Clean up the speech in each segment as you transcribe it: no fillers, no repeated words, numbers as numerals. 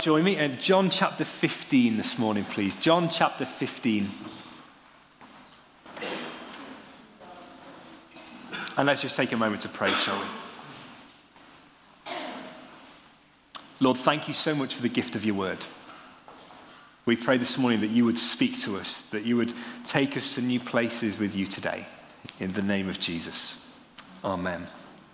Join me in John chapter 15 this morning, please. John chapter 15. And let's just take a moment to pray, shall we? Lord, thank you so much for the gift of your word. We pray this morning that you would speak to us, that you would take us to new places with you today. In the name of Jesus. Amen.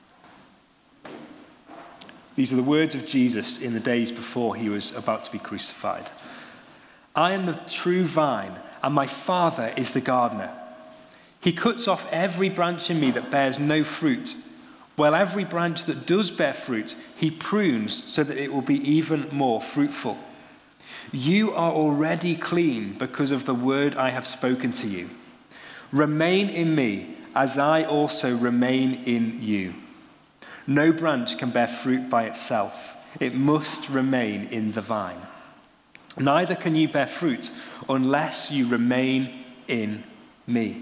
These are the words of Jesus in the days before he was about to be crucified. I am the true vine, and my Father is the gardener. He cuts off every branch in me that bears no fruit, while every branch that does bear fruit, he prunes so that it will be even more fruitful. You are already clean because of the word I have spoken to you. Remain in me, as I also remain in you. No branch can bear fruit by itself. It must remain in the vine. Neither can you bear fruit unless you remain in me.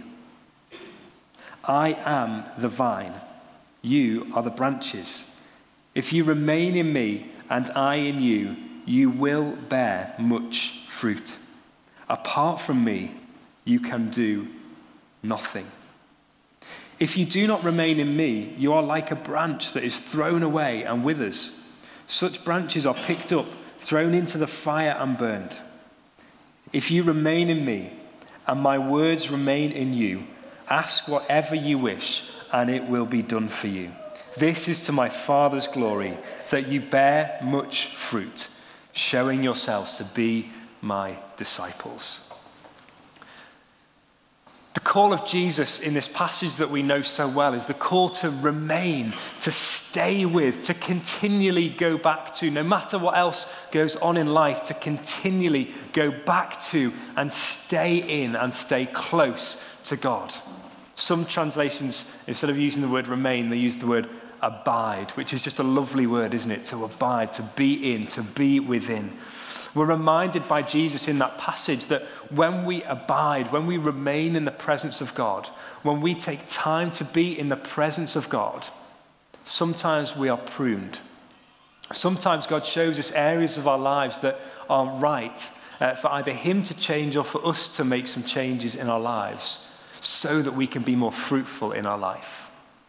I am the vine. You are the branches. If you remain in me and I in you, you will bear much fruit. Apart from me, you can do nothing. If you do not remain in me, you are like a branch that is thrown away and withers. Such branches are picked up, thrown into the fire and burned. If you remain in me, and my words remain in you, ask whatever you wish, and it will be done for you. This is to my Father's glory, that you bear much fruit, showing yourselves to be my disciples. The call of Jesus in this passage that we know so well is the call to remain, to stay with, to continually go back to, no matter what else goes on in life, to continually go back to and stay in and stay close to God. Some translations, instead of using the word remain, they use the word abide, which is just a lovely word, isn't it? To abide, to be in, to be within. We're reminded by Jesus in that passage that when we abide, when we remain in the presence of God, when we take time to be in the presence of God, sometimes we are pruned. Sometimes God shows us areas of our lives that aren't right for either him to change or for us to make some changes in our lives so that we can be more fruitful in our life.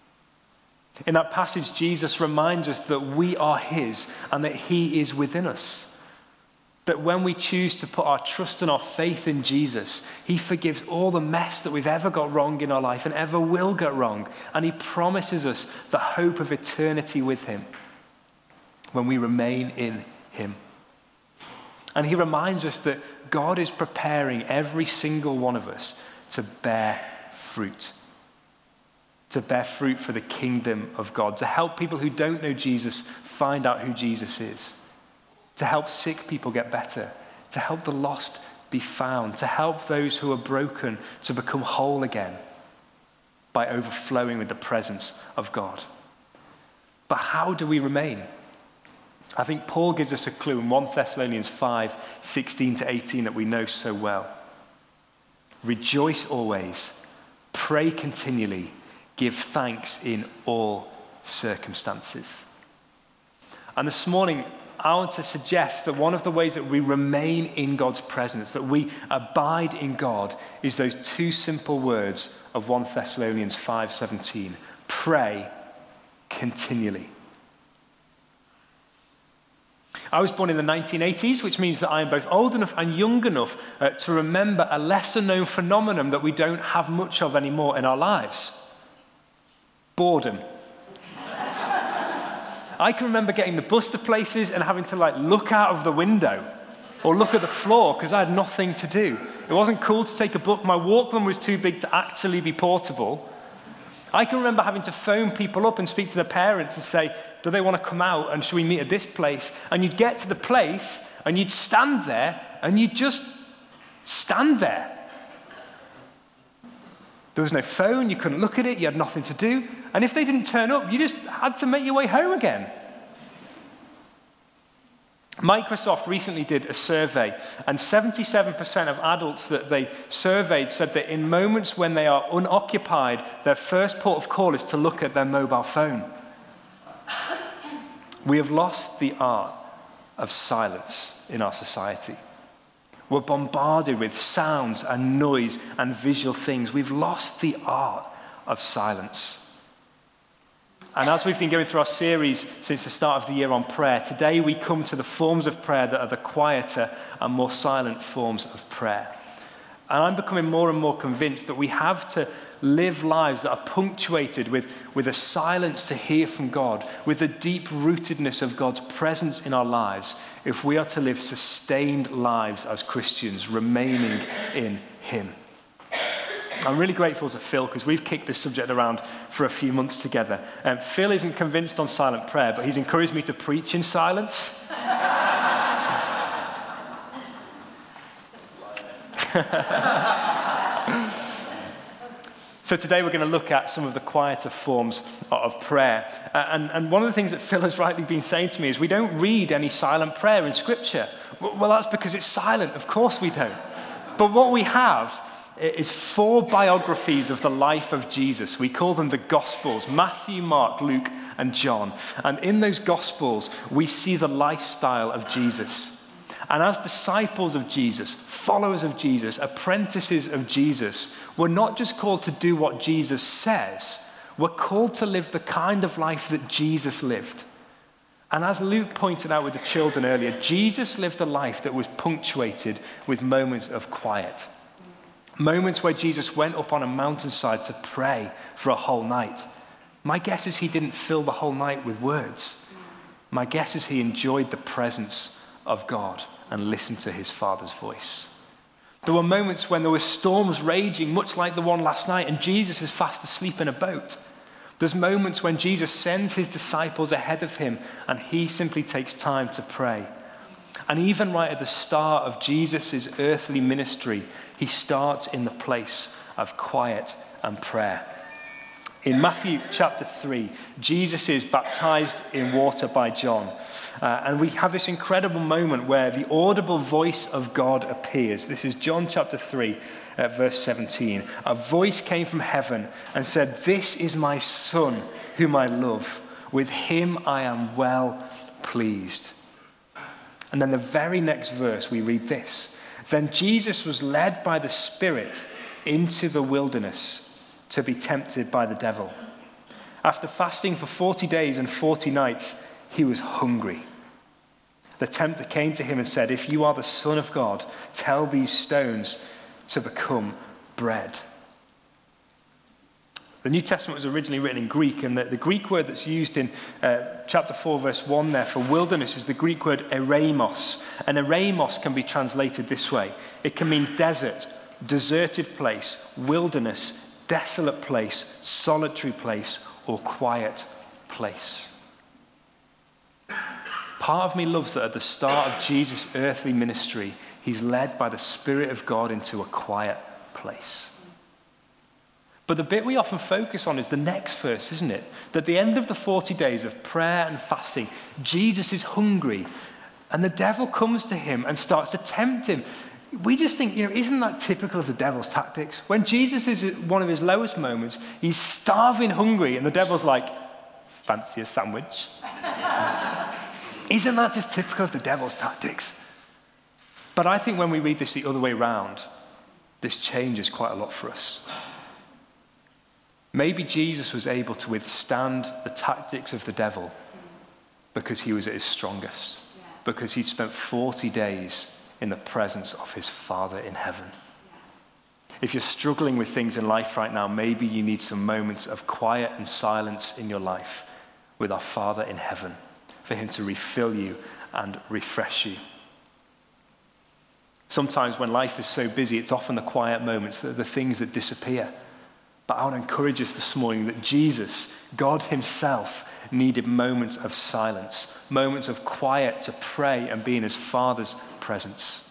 In that passage, Jesus reminds us that we are his and that he is within us. That when we choose to put our trust and our faith in Jesus, he forgives all the mess that we've ever got wrong in our life and ever will get wrong. And he promises us the hope of eternity with him when we remain in him. And he reminds us that God is preparing every single one of us to bear fruit. To bear fruit for the kingdom of God. To help people who don't know Jesus find out who Jesus is. To help sick people get better, to help the lost be found, to help those who are broken to become whole again by overflowing with the presence of God. But how do we remain? I think Paul gives us a clue in 1 Thessalonians 5, 16 to 18 that we know so well. Rejoice always, pray continually, give thanks in all circumstances. And this morning, I want to suggest that one of the ways that we remain in God's presence, that we abide in God, is those two simple words of 1 Thessalonians 5:17. Pray continually. I was born in the 1980s, which means that I am both old enough and young enough to remember a lesser-known phenomenon that we don't have much of anymore in our lives. Boredom. I can remember getting the bus to places and having to look out of the window or look at the floor because I had nothing to do. It wasn't cool to take a book. My Walkman was too big to actually be portable. I can remember having to phone people up and speak to their parents and say, do they want to come out and should we meet at this place? And you'd get to the place and you'd stand there and you'd just stand there. There was no phone, you couldn't look at it, you had nothing to do. And if they didn't turn up, you just had to make your way home again. Microsoft recently did a survey, and 77% of adults that they surveyed said that in moments when they are unoccupied, their first port of call is to look at their mobile phone. We have lost the art of silence in our society. We're bombarded with sounds and noise and visual things. We've lost the art of silence. And as we've been going through our series since the start of the year on prayer, today we come to the forms of prayer that are the quieter and more silent forms of prayer. And I'm becoming more and more convinced that we have to live lives that are punctuated with a silence to hear from God, with the deep rootedness of God's presence in our lives, if we are to live sustained lives as Christians, remaining in Him. I'm really grateful to Phil because we've kicked this subject around for a few months together. Phil isn't convinced on silent prayer, but he's encouraged me to preach in silence. So today we're going to look at some of the quieter forms of prayer. And one of the things that Phil has rightly been saying to me is we don't read any silent prayer in Scripture. Well, that's because it's silent. Of course we don't. But what we have is 4 biographies of the life of Jesus. We call them the Gospels: Matthew, Mark, Luke, and John. And in those Gospels, we see the lifestyle of Jesus. And as disciples of Jesus, followers of Jesus, apprentices of Jesus, we're not just called to do what Jesus says, we're called to live the kind of life that Jesus lived. And as Luke pointed out with the children earlier, Jesus lived a life that was punctuated with moments of quiet. Moments where Jesus went up on a mountainside to pray for a whole night. My guess is he didn't fill the whole night with words. My guess is he enjoyed the presence of God and listened to his Father's voice. There were moments when there were storms raging, much like the one last night, and Jesus is fast asleep in a boat. There's moments when Jesus sends his disciples ahead of him and he simply takes time to pray. And even right at the start of Jesus' earthly ministry, he starts in the place of quiet and prayer. In Matthew chapter 3, Jesus is baptized in water by John. And we have this incredible moment where the audible voice of God appears. This is John chapter 3, verse 17. A voice came from heaven and said, "This is my Son, whom I love. With him I am well pleased." And then the very next verse, we read this. Then Jesus was led by the Spirit into the wilderness to be tempted by the devil. After fasting for 40 days and 40 nights, he was hungry. The tempter came to him and said, "If you are the Son of God, tell these stones to become bread." The New Testament was originally written in Greek, and the Greek word that's used in chapter 4, verse 1 there for wilderness is the Greek word eremos. And eremos can be translated this way. It can mean desert, deserted place, wilderness, desolate place, solitary place, or quiet place. Part of me loves that at the start of Jesus' earthly ministry, he's led by the Spirit of God into a quiet place. But the bit we often focus on is the next verse, isn't it? That at the end of the 40 days of prayer and fasting, Jesus is hungry, and the devil comes to him and starts to tempt him. We just think, isn't that typical of the devil's tactics? When Jesus is at one of his lowest moments, he's starving hungry, and the devil's like, "Fancy a sandwich?" Isn't that just typical of the devil's tactics? But I think when we read this the other way around, this changes quite a lot for us. Maybe Jesus was able to withstand the tactics of the devil because he was at his strongest, because he'd spent 40 days in the presence of his Father in heaven. If you're struggling with things in life right now, maybe you need some moments of quiet and silence in your life with our Father in heaven, for him to refill you and refresh you. Sometimes when life is so busy, it's often the quiet moments that are the things that disappear. But I want to encourage us this morning that Jesus, God himself, needed moments of silence, moments of quiet to pray and be in his Father's presence.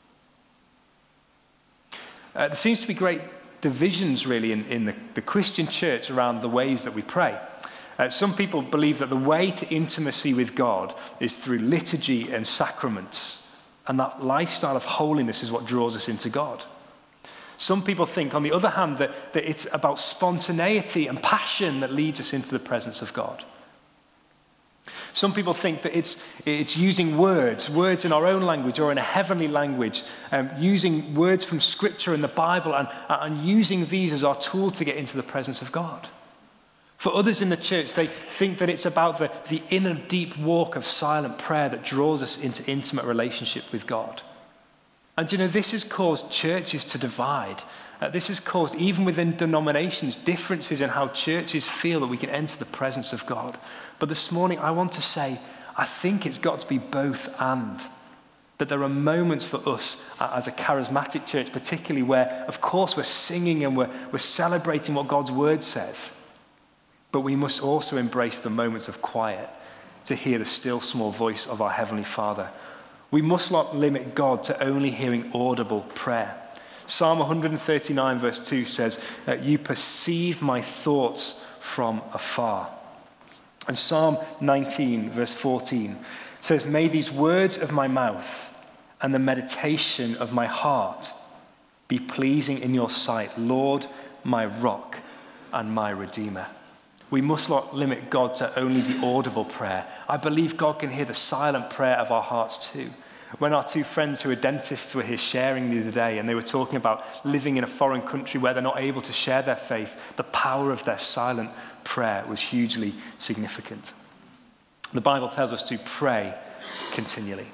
There seems to be great divisions really in the Christian church around the ways that we pray. Some people believe that the way to intimacy with God is through liturgy and sacraments, and that lifestyle of holiness is what draws us into God. Some people think, on the other hand, that it's about spontaneity and passion that leads us into the presence of God. Some people think that it's using words in our own language or in a heavenly language, using words from Scripture and the Bible and using these as our tool to get into the presence of God. For others in the church, they think that it's about the inner deep walk of silent prayer that draws us into intimate relationship with God. And this has caused churches to divide. This has caused, even within denominations, differences in how churches feel that we can enter the presence of God. But this morning, I want to say, I think it's got to be both and. That there are moments for us as a charismatic church, particularly where, of course, we're singing and we're celebrating what God's word says. But we must also embrace the moments of quiet to hear the still small voice of our Heavenly Father. We must not limit God to only hearing audible prayer. Psalm 139 verse 2 says, "You perceive my thoughts from afar." And Psalm 19 verse 14 says, "May these words of my mouth and the meditation of my heart be pleasing in your sight, Lord, my rock and my redeemer." We must not limit God to only the audible prayer. I believe God can hear the silent prayer of our hearts too. When our two friends who are dentists were here sharing the other day, and they were talking about living in a foreign country where they're not able to share their faith, the power of their silent prayer was hugely significant. The Bible tells us to pray continually.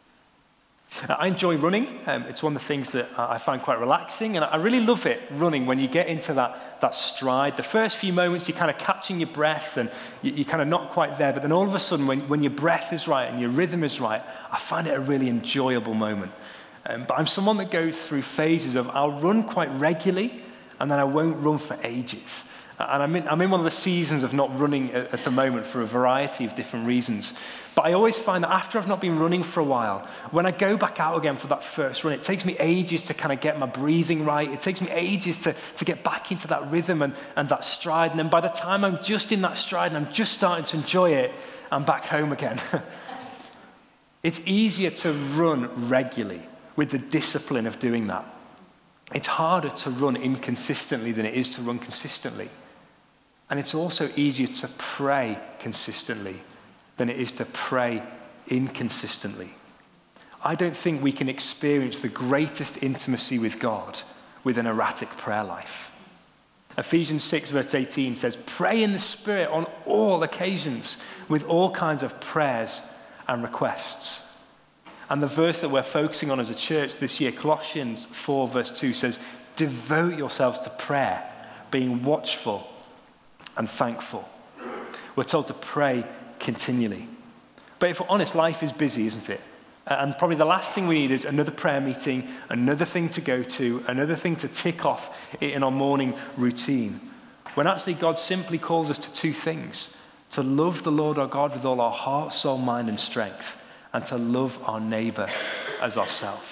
I enjoy running. It's one of the things that I find quite relaxing, and I really love it, running, when you get into that stride. The first few moments, you're kind of catching your breath, and you're kind of not quite there, but then all of a sudden, when your breath is right and your rhythm is right, I find it a really enjoyable moment. But I'm someone that goes through phases of I'll run quite regularly, and then I won't run for ages. And I'm in one of the seasons of not running at the moment for a variety of different reasons. But I always find that after I've not been running for a while, when I go back out again for that first run, it takes me ages to kind of get my breathing right. It takes me ages to get back into that rhythm and that stride. And then by the time I'm just in that stride and I'm just starting to enjoy it, I'm back home again. It's easier to run regularly with the discipline of doing that. It's harder to run inconsistently than it is to run consistently. And it's also easier to pray consistently than it is to pray inconsistently. I don't think we can experience the greatest intimacy with God with an erratic prayer life. Ephesians 6 verse 18 says, "Pray in the Spirit on all occasions with all kinds of prayers and requests." And the verse that we're focusing on as a church this year, Colossians 4 verse 2 says, "Devote yourselves to prayer, being watchful and thankful." We're told to pray continually. But if we're honest, life is busy, isn't it? And probably the last thing we need is another prayer meeting, another thing to go to, another thing to tick off in our morning routine. When actually God simply calls us to two things: to love the Lord our God with all our heart, soul, mind, and strength, and to love our neighbor as ourselves.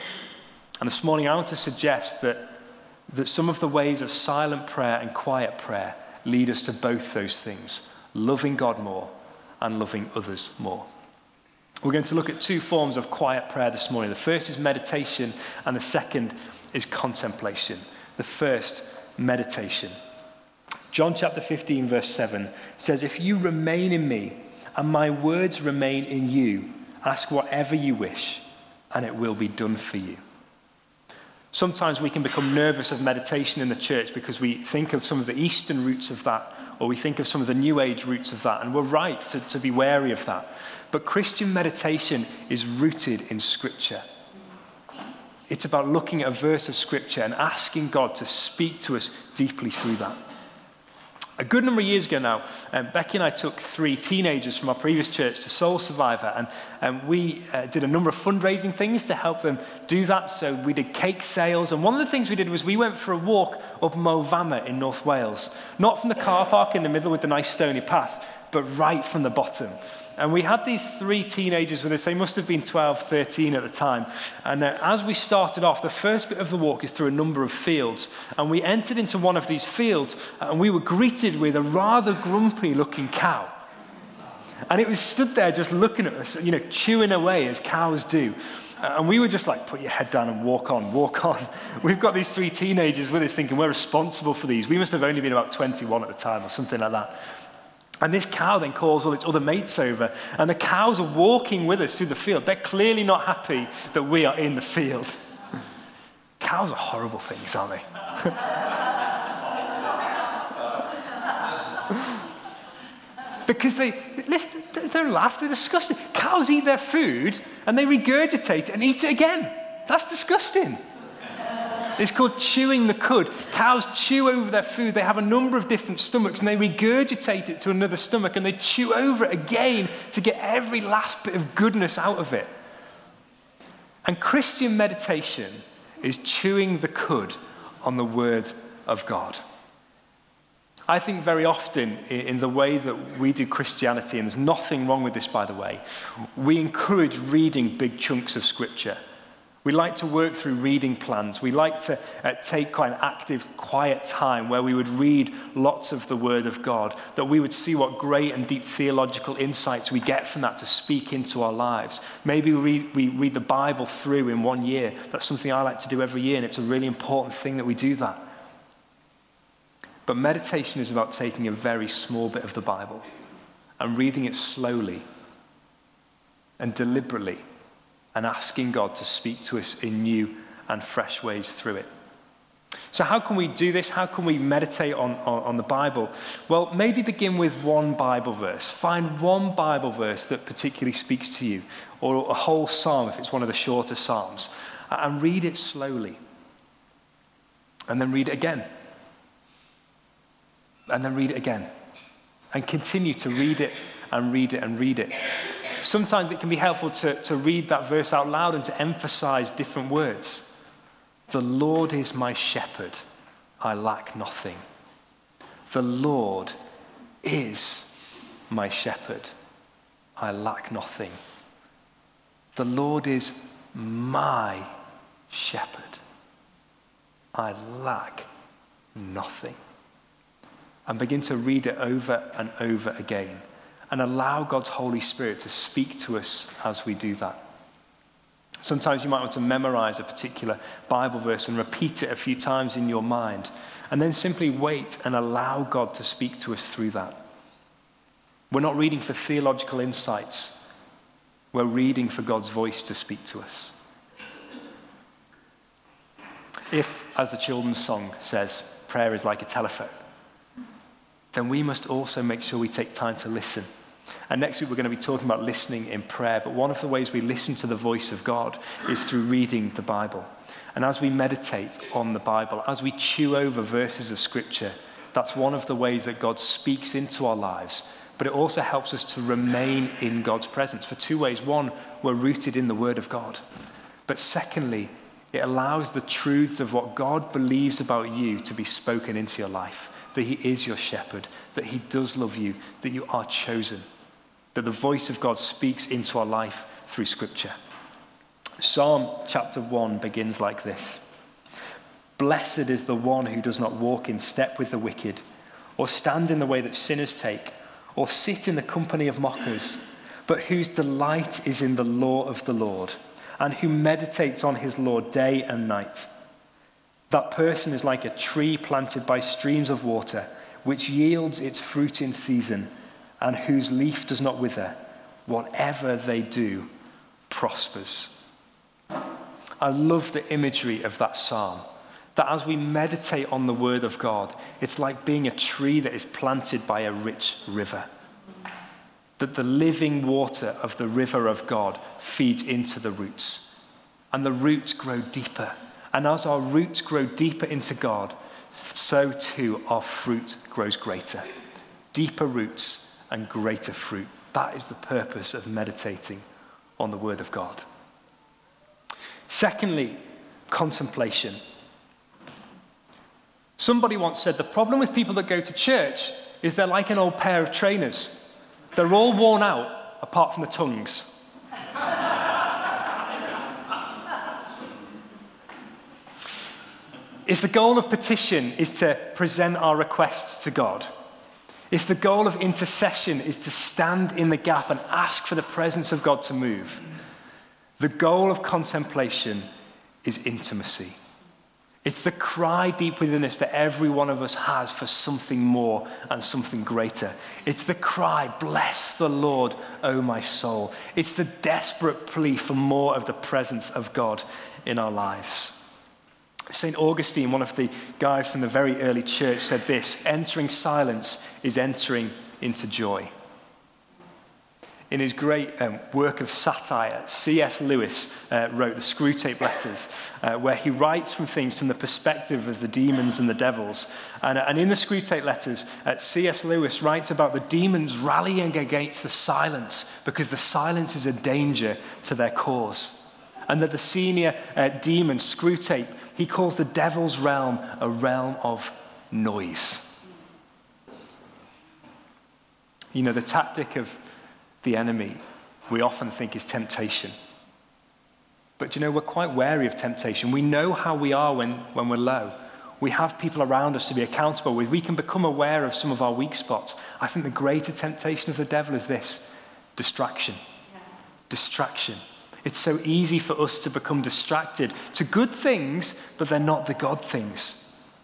And this morning I want to suggest that some of the ways of silent prayer and quiet prayer lead us to both those things: loving God more and loving others more. We're going to look at two forms of quiet prayer this morning. The first is meditation, and the second is contemplation. The first, meditation. John chapter 15 verse 7 says, "If you remain in me and my words remain in you, ask whatever you wish and it will be done for you." Sometimes we can become nervous of meditation in the church because we think of some of the Eastern roots of that, or we think of some of the New Age roots of that, and we're right to be wary of that. But Christian meditation is rooted in Scripture. It's about looking at a verse of Scripture and asking God to speak to us deeply through that. A good number of years ago now, Becky and I took 3 teenagers from our previous church to Soul Survivor, and we did a number of fundraising things to help them do that. So we did cake sales, and one of the things we did was we went for a walk up Moelvama in North Wales, not from the car park in the middle with the nice stony path, but right from the bottom. And we had these 3 teenagers with us. They must have been 12, 13 at the time. And as we started off, the first bit of the walk is through a number of fields. And we entered into one of these fields, and we were greeted with a rather grumpy-looking cow. And it was stood there just looking at us, chewing away as cows do. And we were just like, put your head down and walk on, walk on. We've got these 3 teenagers with us thinking we're responsible for these. We must have only been about 21 at the time or something like that. And this cow then calls all its other mates over, and the cows are walking with us through the field. They're clearly not happy that we are in the field. Cows are horrible things, aren't they? Because don't laugh, they're disgusting. Cows eat their food and they regurgitate it and eat it again. That's disgusting. It's called chewing the cud. Cows chew over their food. They have a number of different stomachs and they regurgitate it to another stomach and they chew over it again to get every last bit of goodness out of it. And Christian meditation is chewing the cud on the Word of God. I think very often in the way that we do Christianity, and there's nothing wrong with this, by the way, we encourage reading big chunks of Scripture. We like to work through reading plans. We like to take quite an active, quiet time where we would read lots of the Word of God, that we would see what great and deep theological insights we get from that to speak into our lives. Maybe we read the Bible through in 1 year. That's something I like to do every year, and it's a really important thing that we do that. But meditation is about taking a very small bit of the Bible and reading it slowly and deliberately and asking God to speak to us in new and fresh ways through it. So how can we do this? How can we meditate on the Bible? Well, maybe begin with one Bible verse. Find one Bible verse that particularly speaks to you, or a whole psalm if it's one of the shorter psalms, and read it slowly. And then read it again. And then read it again. And continue to read it and read it and read it. Sometimes it can be helpful to read that verse out loud and to emphasize different words. The Lord is my shepherd, I lack nothing. The Lord is my shepherd, I lack nothing. The Lord is my shepherd, I lack nothing. And begin to read it over and over again. And allow God's Holy Spirit to speak to us as we do that. Sometimes you might want to memorize a particular Bible verse and repeat it a few times in your mind. And then simply wait and allow God to speak to us through that. We're not reading for theological insights. We're reading for God's voice to speak to us. If, as the children's song says, prayer is like a telephone, then we must also make sure we take time to listen. And next week we're going to be talking about listening in prayer. But one of the ways we listen to the voice of God is through reading the Bible. And as we meditate on the Bible, as we chew over verses of Scripture, that's one of the ways that God speaks into our lives. But it also helps us to remain in God's presence for two ways. One, we're rooted in the Word of God. But secondly, it allows the truths of what God believes about you to be spoken into your life. That he is your shepherd, that he does love you, that you are chosen, that the voice of God speaks into our life through Scripture. Psalm chapter 1 begins like this. Blessed is the one who does not walk in step with the wicked, or stand in the way that sinners take, or sit in the company of mockers, but whose delight is in the law of the Lord, and who meditates on his law day and night. That person is like a tree planted by streams of water, which yields its fruit in season, and whose leaf does not wither. Whatever they do prospers. I love the imagery of that psalm, that as we meditate on the Word of God, it's like being a tree that is planted by a rich river. That the living water of the river of God feeds into the roots, and the roots grow deeper. And as our roots grow deeper into God, so too our fruit grows greater. Deeper roots and greater fruit. That is the purpose of meditating on the Word of God. Secondly, contemplation. Somebody once said the problem with people that go to church is they're like an old pair of trainers. They're all worn out apart from the tongues. If the goal of petition is to present our requests to God, if the goal of intercession is to stand in the gap and ask for the presence of God to move, the goal of contemplation is intimacy. It's the cry deep within us that every one of us has for something more and something greater. It's the cry, bless the Lord, O my soul. It's the desperate plea for more of the presence of God in our lives. St. Augustine, one of the guys from the very early church, said this: entering silence is entering into joy. In his great work of satire, C.S. Lewis wrote the Screwtape Letters, where he writes from things from the perspective of the demons and the devils. And in the Screwtape Letters, C.S. Lewis writes about the demons rallying against the silence because the silence is a danger to their cause. And that the senior demon, Screwtape, he calls the devil's realm a realm of noise. You know, the tactic of the enemy, we often think, is temptation. But you know, we're quite wary of temptation. We know how we are when we're low. We have people around us to be accountable with. We can become aware of some of our weak spots. I think the greater temptation of the devil is this: distraction. Yeah. Distraction. It's so easy for us to become distracted to good things, but they're not the God things.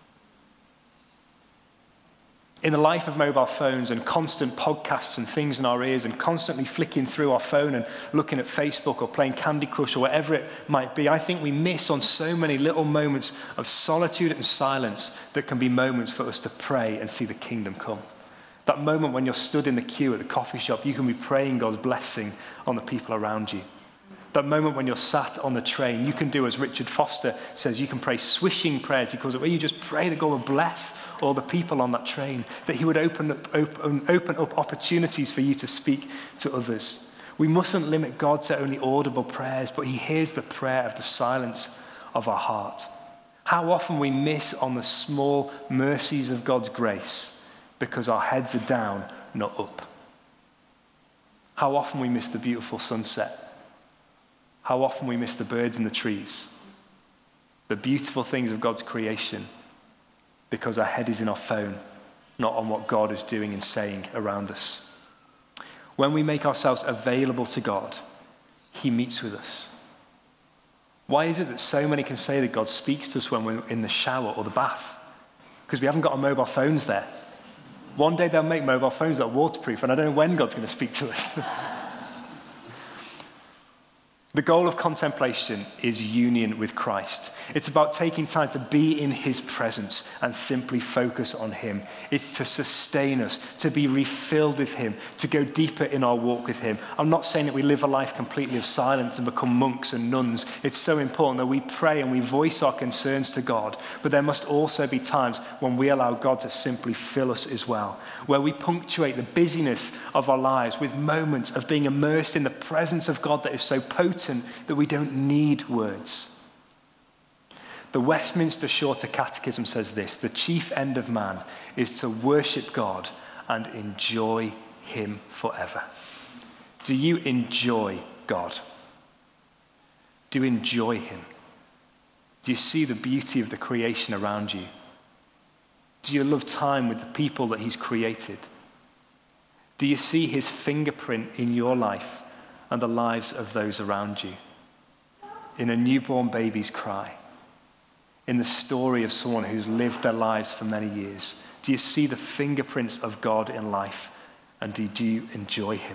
In the life of mobile phones and constant podcasts and things in our ears and constantly flicking through our phone and looking at Facebook or playing Candy Crush or whatever it might be, I think we miss on so many little moments of solitude and silence that can be moments for us to pray and see the kingdom come. That moment when you're stood in the queue at the coffee shop, you can be praying God's blessing on the people around you. That moment when you're sat on the train, you can do as Richard Foster says, you can pray swishing prayers, he calls it, where you just pray that God will bless all the people on that train, that he would open up opportunities for you to speak to others. We mustn't limit God to only audible prayers, but he hears the prayer of the silence of our heart. How often we miss on the small mercies of God's grace because our heads are down, not up. How often we miss the beautiful sunset. How often we miss the birds in the trees, the beautiful things of God's creation, because our head is in our phone, not on what God is doing and saying around us. When we make ourselves available to God, he meets with us. Why is it that so many can say that God speaks to us when we're in the shower or the bath? Because we haven't got our mobile phones there. One day they'll make mobile phones that are waterproof, and I don't know when God's going to speak to us. The goal of contemplation is union with Christ. It's about taking time to be in his presence and simply focus on him. It's to sustain us, to be refilled with him, to go deeper in our walk with him. I'm not saying that we live a life completely of silence and become monks and nuns. It's so important that we pray and we voice our concerns to God. But there must also be times when we allow God to simply fill us as well, where we punctuate the busyness of our lives with moments of being immersed in the presence of God that is so potent that we don't need words. The Westminster Shorter Catechism says this: the chief end of man is to worship God and enjoy him forever. Do you enjoy God? Do you enjoy him? Do you see the beauty of the creation around you? Do you love time with the people that he's created? Do you see his fingerprint in your life and the lives of those around you? In a newborn baby's cry, in the story of someone who's lived their lives for many years, do you see the fingerprints of God in life, and do you enjoy him?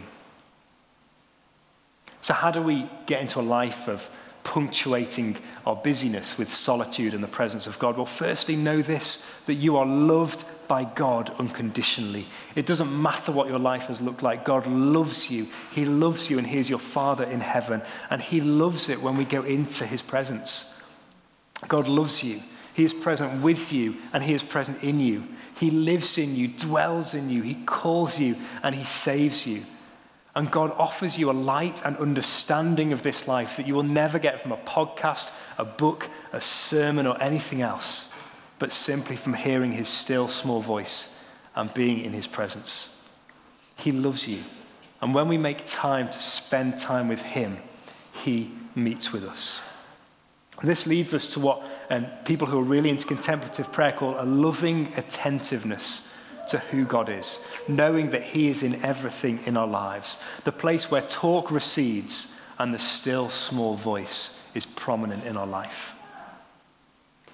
So how do we get into a life of punctuating our busyness with solitude and the presence of God? Well, firstly, know this, that you are loved by God unconditionally. It doesn't matter what your life has looked like. God loves you. He loves you, and he is your Father in heaven. And he loves it when we go into his presence. God loves you. He is present with you, and he is present in you. He lives in you, dwells in you. He calls you, and he saves you. And God offers you a light and understanding of this life that you will never get from a podcast, a book, a sermon, or anything else, but simply from hearing his still small voice and being in his presence. He loves you. And when we make time to spend time with him, he meets with us. This leads us to what people who are really into contemplative prayer call a loving attentiveness to who God is, knowing that he is in everything in our lives, the place where talk recedes and the still small voice is prominent in our life.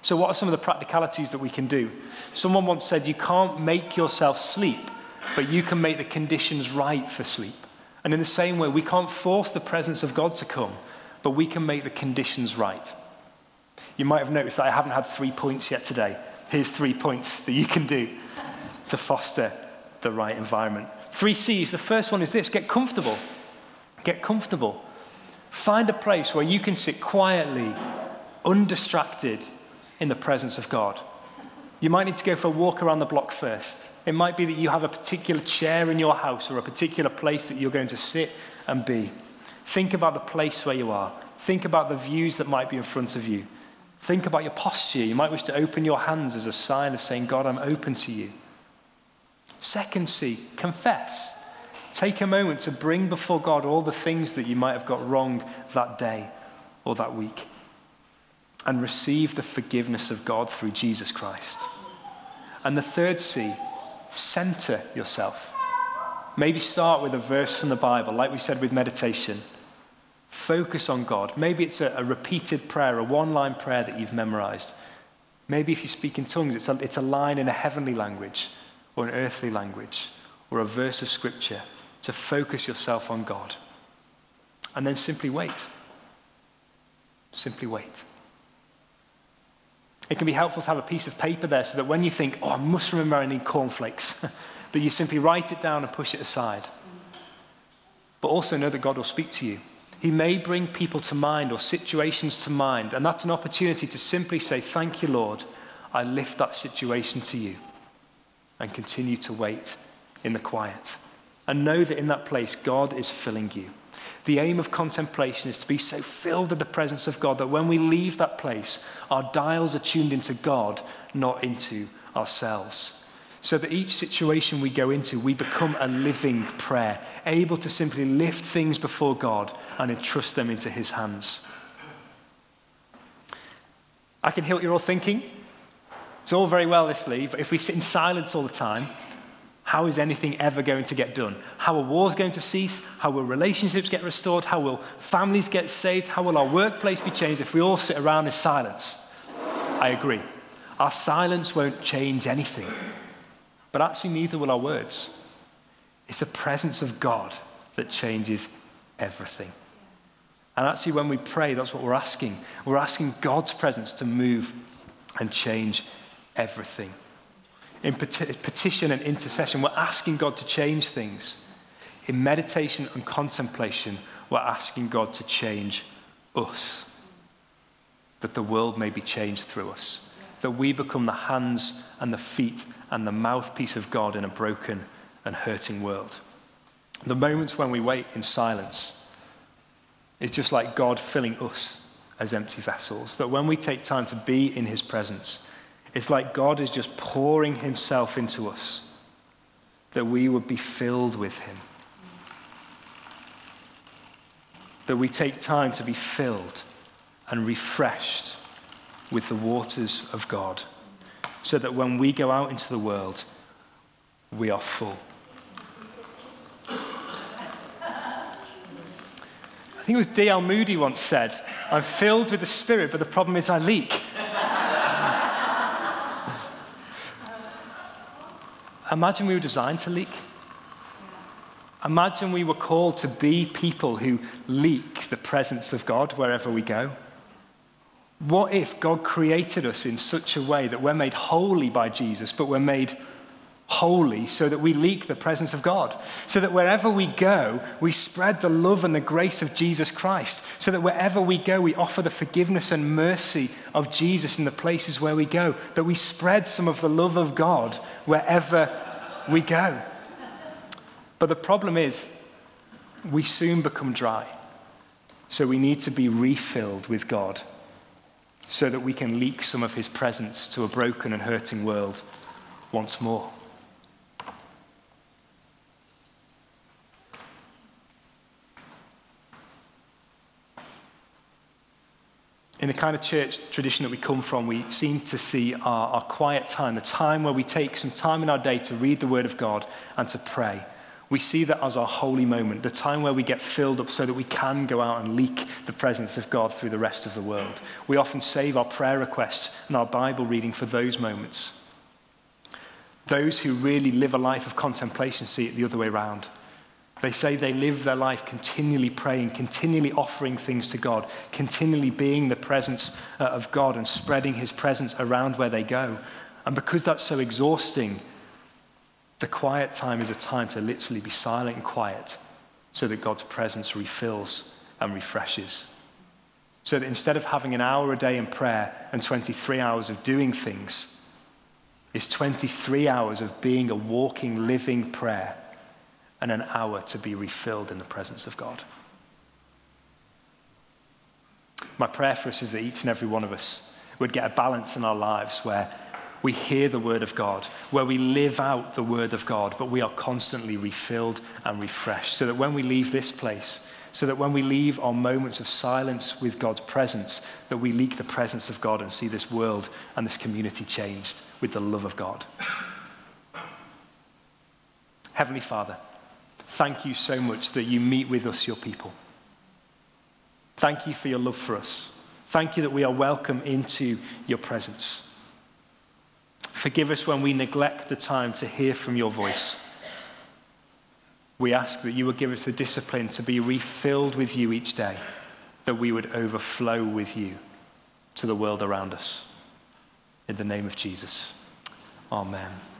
So what are some of the practicalities that we can do? Someone once said, you can't make yourself sleep, but you can make the conditions right for sleep. And in the same way, we can't force the presence of God to come, but we can make the conditions right. You might have noticed that I haven't had 3 points yet today. Here's 3 points that you can do to foster the right environment. 3 C's. The first one is this: get comfortable. Get comfortable. Find a place where you can sit quietly, undistracted in the presence of God. You might need to go for a walk around the block first. It might be that you have a particular chair in your house or a particular place that you're going to sit and be. Think about the place where you are. Think about the views that might be in front of you. Think about your posture. You might wish to open your hands as a sign of saying, God, I'm open to you. Second C, confess. Take a moment to bring before God all the things that you might have got wrong that day or that week, and receive the forgiveness of God through Jesus Christ. And the third C, center yourself. Maybe start with a verse from the Bible, like we said with meditation. Focus on God. Maybe it's a repeated prayer, a one-line prayer that you've memorized. Maybe if you speak in tongues, it's a line in a heavenly language or an earthly language or a verse of scripture, to focus yourself on God. And then simply wait. Simply wait. It can be helpful to have a piece of paper there so that when you think, I must remember I need cornflakes, that you simply write it down and push it aside. But also know that God will speak to you. He may bring people to mind or situations to mind, and that's an opportunity to simply say, thank you, Lord, I lift that situation to you, and continue to wait in the quiet. And know that in that place, God is filling you. The aim of contemplation is to be so filled with the presence of God that when we leave that place, our dials are tuned into God, not into ourselves. So that each situation we go into, we become a living prayer, able to simply lift things before God and entrust them into his hands. I can hear what you're all thinking. It's all very well, this Lee, but if we sit in silence all the time, how is anything ever going to get done? How are wars going to cease? How will relationships get restored? How will families get saved? How will our workplace be changed if we all sit around in silence? I agree. Our silence won't change anything. But actually, neither will our words. It's the presence of God that changes everything. And actually, when we pray, that's what we're asking. We're asking God's presence to move and change everything. In petition and intercession, we're asking God to change things. In meditation and contemplation, we're asking God to change us, that the world may be changed through us, that we become the hands and the feet and the mouthpiece of God in a broken and hurting world. The moments when we wait in silence is just like God filling us as empty vessels, that when we take time to be in his presence, it's like God is just pouring himself into us, that we would be filled with him. That we take time to be filled and refreshed with the waters of God, so that when we go out into the world, we are full. I think it was D.L. Moody once said, I'm filled with the Spirit, but the problem is I leak. Imagine we were designed to leak. Imagine we were called to be people who leak the presence of God wherever we go. What if God created us in such a way that we're made holy by Jesus, but we're made holy so that we leak the presence of God? So that wherever we go, we spread the love and the grace of Jesus Christ. So that wherever we go, we offer the forgiveness and mercy of Jesus in the places where we go. That we spread some of the love of God wherever we go. But the problem is, we soon become dry. So we need to be refilled with God so that we can leak some of his presence to a broken and hurting world once more. In the kind of church tradition that we come from, we seem to see our quiet time, the time where we take some time in our day to read the Word of God and to pray. We see that as our holy moment, the time where we get filled up so that we can go out and leak the presence of God through the rest of the world. We often save our prayer requests and our Bible reading for those moments. Those who really live a life of contemplation see it the other way around. They say they live their life continually praying, continually offering things to God, continually being the presence of God and spreading his presence around where they go. And because that's so exhausting, the quiet time is a time to literally be silent and quiet so that God's presence refills and refreshes. So that instead of having an hour a day in prayer and 23 hours of doing things, it's 23 hours of being a walking, living prayer and an hour to be refilled in the presence of God. My prayer for us is that each and every one of us would get a balance in our lives where we hear the word of God, where we live out the word of God, but we are constantly refilled and refreshed, so that when we leave this place, so that when we leave our moments of silence with God's presence, that we leak the presence of God and see this world and this community changed with the love of God. Heavenly Father, thank you so much that you meet with us, your people. Thank you for your love for us. Thank you that we are welcome into your presence. Forgive us when we neglect the time to hear from your voice. We ask that you would give us the discipline to be refilled with you each day, that we would overflow with you to the world around us. In the name of Jesus, amen.